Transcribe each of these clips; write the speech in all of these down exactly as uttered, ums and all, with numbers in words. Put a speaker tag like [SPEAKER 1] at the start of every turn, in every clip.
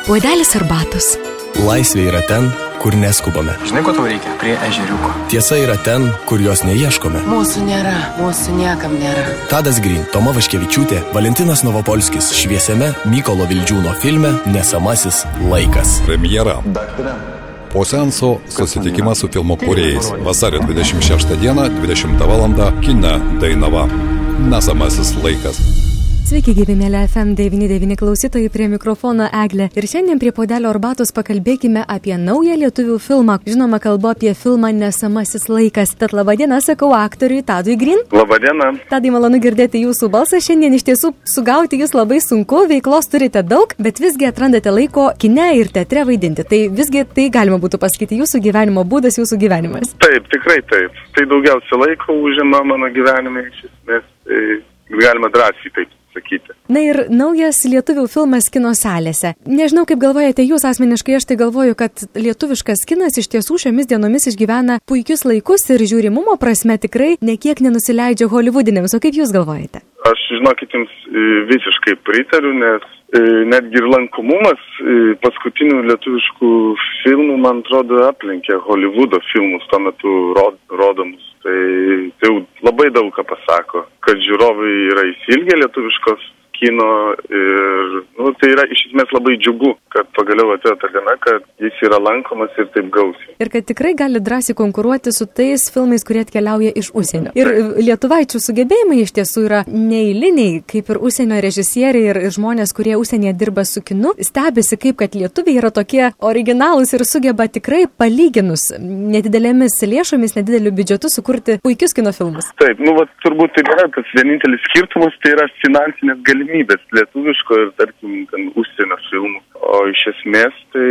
[SPEAKER 1] puodelis arbatos.
[SPEAKER 2] Laisvė yra ten, kur neskubame.
[SPEAKER 3] Žinai, ko tau reikia? Prie ežeriuko.
[SPEAKER 2] Tiesa yra ten, kur jos neieškome.
[SPEAKER 4] Mūsų nėra, mūsų niekam nėra.
[SPEAKER 2] Tadas Green, Toma Vaškevičiūtė, Valentinas Novopolskis šviesiame Mykolo Vildžiūno filme Nesamasis laikas.
[SPEAKER 5] Premjera. Po seanso susitikimas su filmo kūrėjais. Vasario dvidešimt šeštą dieną, dvidešimtą valandą, kine Dainava. Nesamasis laikas.
[SPEAKER 6] Sveiki, gyvi mėly F M devyni devyni klausytojai, prie mikrofono Eglė. Ir šiandien prie puodelio arbatos pakalbėkime apie naują lietuvių filmą. Žinoma, kalbu apie filmą Nesamasis laikas. Tad labadiena, sakau aktoriui Tadui Green.
[SPEAKER 7] Labadiena.
[SPEAKER 6] Tadai, malonu girdėti jūsų balsą. Šiandien iš tiesų sugauti jūs labai sunku, veiklos turite daug, bet visgi atrandate laiko kine ir teatre vaidinti. Tai visgi tai galima būtų pasakyti jūsų gyvenimo būdas, jūsų gyvenimas.
[SPEAKER 7] Taip, tikrai taip. Tai daugiausia laiko užima mano gyvenime, iš esmės, tai galima drąsiai taip sakyti.
[SPEAKER 6] Na ir naujas lietuvių filmas kino salėse. Nežinau, kaip galvojate jūs asmeniškai, aš tai galvoju, kad lietuviškas kinas iš tiesų šiomis dienomis išgyvena puikius laikus ir žiūrimumo prasme tikrai nekiek nenusileidžia holivudinėms. O kaip jūs galvojate?
[SPEAKER 7] Aš, žinokit, jums visiškai pritariu, nes netgi ir lankomumas paskutinių lietuviškų filmų, man atrodo, aplenkė Holivudo filmus tuo metu rod, rodomus. Tai, tai jau labai daug ką pasako, kad žiūrovai yra įsilgę lietuviškos kino ir nu, tai yra iš esmės labai džiugu, kad pagaliau atėjo ta diena, kad jis yra lankomas ir taip gausiai.
[SPEAKER 6] Ir kad tikrai gali drąsiai konkuruoti su tais filmais, kurie atkeliauja iš užsienio. Ir lietuvaičių sugebėjimai iš tiesų yra neeiliniai, kaip ir užsienio režisieriai ir žmonės, kurie užsienyje dirba su kinu, stebisi kaip, kad lietuviai yra tokie originalūs ir sugeba tikrai palyginus nedidelėmis lėšomis, nedideliu biudžetu sukurti puikius kino filmus.
[SPEAKER 7] Taip, nu va, turbūt tai yra tas vienintelis skirtumas, tai yra finansinės galimybės lietuviško ir, tarkim, ten užsienio filmų. O iš esmės, tai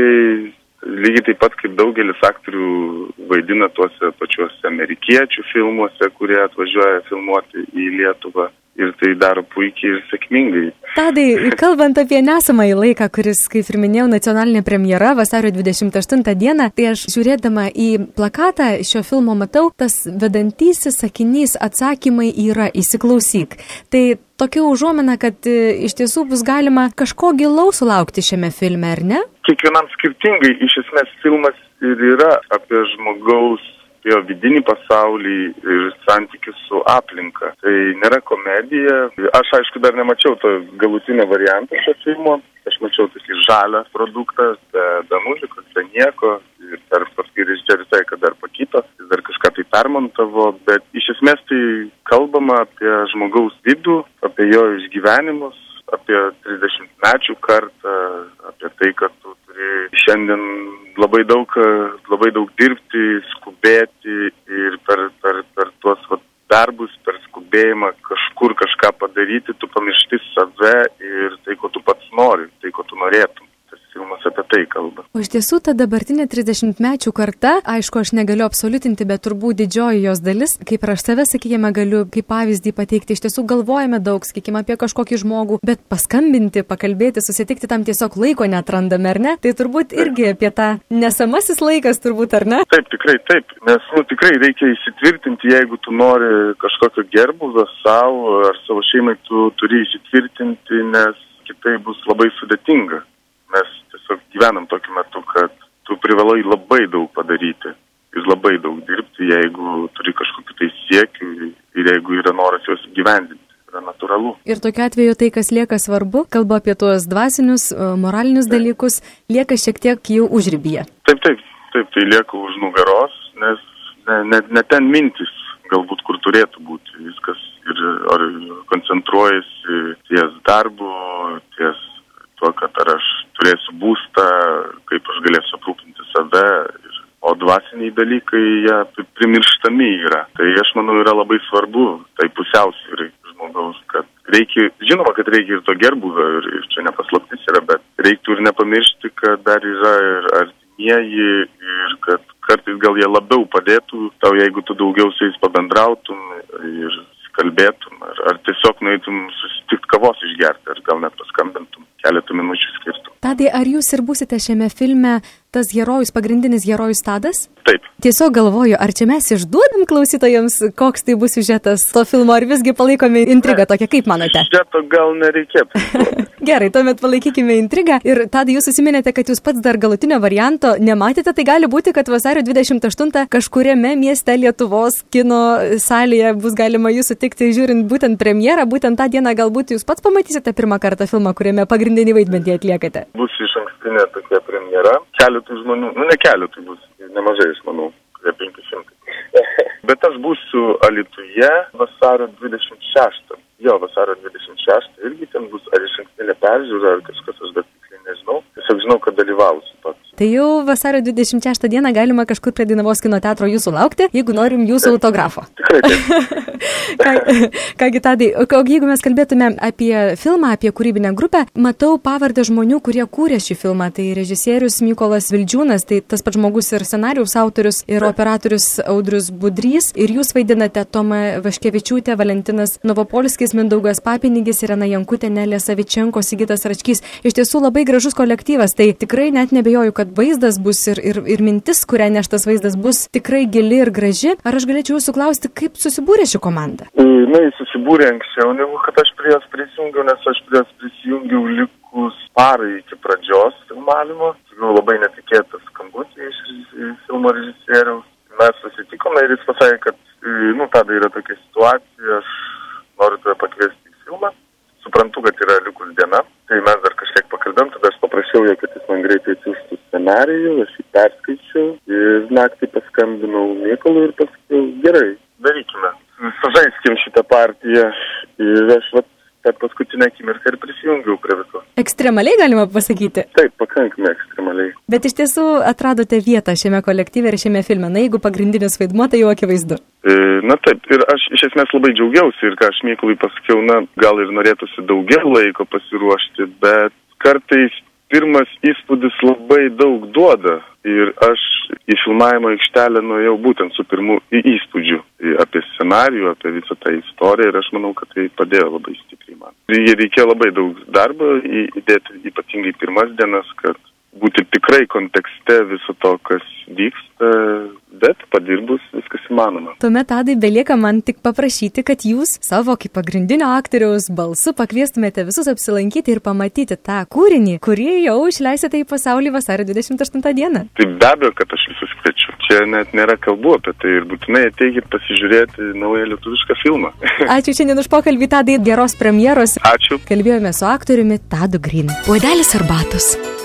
[SPEAKER 7] lygiai taip pat kaip daugelis aktorių vaidina tuose pačiuose amerikiečių filmuose, kurie atvažiuoja filmuoti į Lietuvą. Ir tai daro puikiai ir sėkmingai.
[SPEAKER 6] Tadai, kalbant apie nesamąjį laiką, kuris, kaip ir minėjau, nacionalinė premjera vasario dvidešimt aštuntą dieną, tai aš žiūrėdama į plakatą šio filmo matau, tas vedantysis sakinys atsakymai yra įsiklausyk. Tai tokia užuomina, kad iš tiesų bus galima kažko gilaus sulaukti šiame filme, ar ne?
[SPEAKER 7] Kiekvienam skirtingai, iš esmės filmas ir yra apie žmogaus jo vidinį pasaulį ir santykius su aplinka. Tai nėra komedija. Aš, aišku, dar nemačiau to galutinio varianto šio filmo. Aš mačiau tokį žalią produktą, be, be muzikos, be nieko. Ir dar paskui režisierius sakė, kad dar pakito, jis dar kažką tai permontavo. Bet iš esmės tai kalbama apie žmogaus vidų, apie jo išgyvenimus, apie trisdešimtmečių kartą, apie tai, kad tu turi šiandien labai daug, labai daug dirbti, skubėti ir per, per, per tuos vat, darbus, per skubėjimą kažkur kažką padaryti, tu pamiršti save ir tai, ko tu pats nori, tai, ko tu norėtum. Tas filmas apie tai kalba.
[SPEAKER 6] O iš tiesų, ta dabartinė trisdešimtmečių karta, aišku, aš negaliu absoliutinti, bet turbūt didžioji jos dalis, kaip ir aš save, sakykime, galiu kaip pavyzdį pateikti, iš tiesų galvojame daug, sakykime, apie kažkokį žmogų, bet paskambinti, pakalbėti, susitikti tam tiesiog laiko neatrandame, ar ne? Tai turbūt irgi apie tą nesamasis laikas, turbūt, ar ne?
[SPEAKER 7] Taip, tikrai taip, nes nu, tikrai reikia įsitvirtinti, jeigu tu nori kažkokio gerbūvio savo ar savo šeimai, tu turi įsitvirtinti, nes kitai bus labai sudėtinga. Mes tiesiog gyvenam tokiu metu, kad tu privalai labai daug padaryti ir labai daug dirbti, jeigu turi kažkokiu tai siekiu ir jeigu yra noras juos gyvendinti. Yra natūralu.
[SPEAKER 6] Ir tokiu atveju tai, kas lieka svarbu, kalba apie tuos dvasinius, moralinius taip. dalykus, lieka šiek tiek jau užribyje.
[SPEAKER 7] Taip, taip, taip, tai lieka už nugaros, nes ne, ne, ne ten mintis, galbūt kur turėtų būti. Viskas ir ar koncentruojasi ties darbu, ties to, kad ar aš turėsiu būstą, kaip aš galėsiu aprūpinti save, ir, o dvasiniai dalykai jie primirštami yra. Tai aš manau yra labai svarbu, tai pusiausvyrai žmogaus, kad reikia, žinoma, kad reikia ir to gerbūvio, ir, ir čia nepaslaptis yra, bet reiktų ir nepamiršti, kad dar yra ir artimieji, ir kad kartais gal jie labiau padėtų tau, jeigu tu daugiau su jais pabendrautum ir kalbėtum, ar, ar tiesiog nueitum susitikti kavos išgerti, ar gal net paskambintum, keletą minučių skirtum.
[SPEAKER 6] Tadai, ar jūs ir būsite šiame filme tas herojus, pagrindinis herojus Tadas?
[SPEAKER 7] Taip.
[SPEAKER 6] Tiesiog galvoju, ar čia mes išduodam klausytojams, koks tai bus siužetas to filmo, ar visgi palaikome intrigą tokią, kaip manote?
[SPEAKER 7] Siužeto gal nereikėtų.
[SPEAKER 6] Gerai, tuomet palaikykime intrigą. Ir Tadai, jūs užsiminėte, kad jūs pats dar galutinio varianto nematėte, tai gali būti, kad vasario dvidešimt aštuntą kažkuriame mieste Lietuvos kino salėje bus galima jūs sutikti, žiūrint būtent premjerą, būtent tą dieną galbūt jūs pats pamatysite pirmą kartą filmą, kuriame pagrindinį vaidmenį atliekate.
[SPEAKER 7] Bus iš ankstinė tokia premjera. Keletų žmonių, nu ne keletų bus, nemažai žmonių, kurie penki šimtai. Bet aš būsiu Alytuje vasario dvidešimt šeštą. Jo, vasario dvidešimt šeštą irgi ten bus ar iš ankstinė peržiūra, ar kažkas, aš dar tiksliai nežinau. Tiesiog žinau, kad dalyvausiu pats.
[SPEAKER 6] Tai jau vasario dvidešimt šeštą dieną galima kažkur prie Dainavos kino teatro jūsų laukti, jeigu norim jūsų taip, autografo.
[SPEAKER 7] Tikrai taip.
[SPEAKER 6] Ką, kągi Tadai, o jeigu mes kalbėtume apie filmą, apie kūrybinę grupę, matau pavardę žmonių, kurie kūrė šį filmą. Tai režisierius Mykolas Vildžiūnas, tai tas pats žmogus ir scenarijaus autorius, ir operatorius Audrius Budrys, ir jūs vaidinate Toma Vaškevičiūtė, Valentinas Novopolskis, Mindaugas Papinigis, Irena Jankutė, Nelė Savičenko, Sigitas Račkys. Iš tiesų labai gražus kolektyvas, tai tikrai net nebejoju, kad vaizdas bus ir, ir, ir mintis, kurią neštas vaizdas bus tikrai gili ir graži. Ar aš galėčiau jūsų klausti, kaip susibūrė ši komanda?
[SPEAKER 7] Na, jis susibūrė anksčiau, negu kad aš prie jos prisijungiau, nes aš prie jos prisijungiau likus parai iki pradžios filmavimo. Tikrai labai netikėtas skambutį iš filmo režisieriaus. Mes susitikome ir jis pasakė, kad, nu, tada yra tokia situacija, aš noriu tave pakviesti į filmą. Suprantu, kad yra likus diena, tai mes dar kažkiek pakalbėm, tada aš paprašiau jo, kad jis man greitai atsiųstų scenarijų, aš jį perskaičiau ir naktį paskambinau Mykolui ir pasakiau, gerai, darykime, sužaiskim šitą partiją ir aš vat per paskutinę akimirką ir prisijungiau prie viso.
[SPEAKER 6] Ekstremaliai galima pasakyti?
[SPEAKER 7] Taip, pakankamai ekstremaliai.
[SPEAKER 6] Bet iš tiesų atradote vietą šiame kolektyve ir šiame filme, na jeigu pagrindinis vaidmuo, tai jau akivaizdu.
[SPEAKER 7] E, na taip, ir aš iš esmės labai džiaugiausi ir ką aš Mykolui pasakiau, na gal ir norėtųsi daugiau laiko pasiruošti, bet kartais pirmas įspūdis labai daug duoda ir aš į filmavimo aikštelę nuėjau būtent su pirmu įspūdžiu apie scenarijų, apie visą tą istoriją ir aš manau, kad tai padėjo labai stipriai man. Ir reikėjo labai daug darbo įdėti, ypatingai pirmas dienas, kad būti tikrai kontekste viso to, kas vyksta, bet padirbus viskas įmanoma.
[SPEAKER 6] Tuomet, Tadai, belieka man tik paprašyti, kad jūs savo kaip pagrindinio aktoriaus balsu pakviestumėte visus apsilankyti ir pamatyti tą kūrinį, kurį jau išleisite į pasaulį vasario dvidešimt aštuntą dieną.
[SPEAKER 7] Tai be abejo, kad aš visus kviečiu. Čia net nėra kalbų apie tai ir būtinai ateikit pasižiūrėti naują lietuvišką filmą.
[SPEAKER 6] Ačiū šiandien už pokalbį, Tadai, geros premjeros.
[SPEAKER 7] Ačiū.
[SPEAKER 6] Kalbėjome su aktoriumi Tadu Green. Puodelis arbatos.